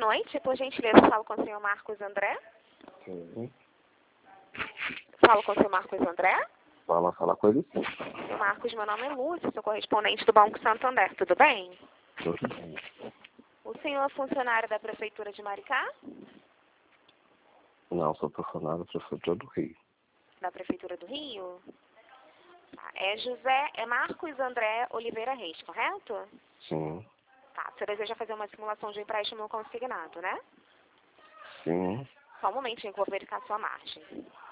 noite, por gentileza, falo com o senhor Marcos André. Sim. Falo com o senhor Marcos André. Fala com ele sim. Senhor Marcos, meu nome é Lúcia, sou correspondente do Banco Santander, tudo bem? Tudo bem. O senhor é funcionário da Prefeitura de Maricá? Não, sou funcionário da Prefeitura do Rio. Da Prefeitura do Rio? Tá. É Marcos André Oliveira Reis, correto? Sim. Tá, você deseja fazer uma simulação de empréstimo consignado, né? Sim. Só um momentinho que eu vou verificar a sua margem.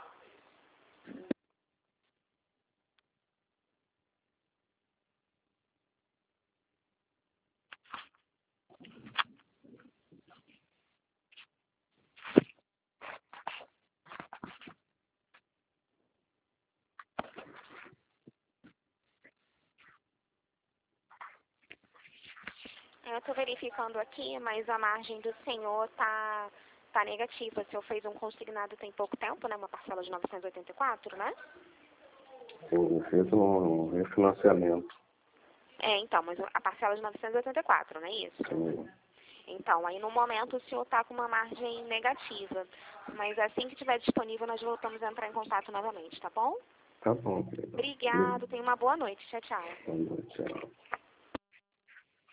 Eu estou verificando aqui, mas a margem do senhor tá negativa. O senhor fez um consignado tem pouco tempo, né? Uma parcela de 984, né? Sim, feito no refinanciamento. Então, mas a parcela de 984, não é isso? Sim. Então, aí no momento o senhor está com uma margem negativa. Mas assim que estiver disponível, nós voltamos a entrar em contato novamente, tá bom? Tá bom, querida. Obrigado, tenha uma boa noite. Tchau, tchau. Boa noite, tchau.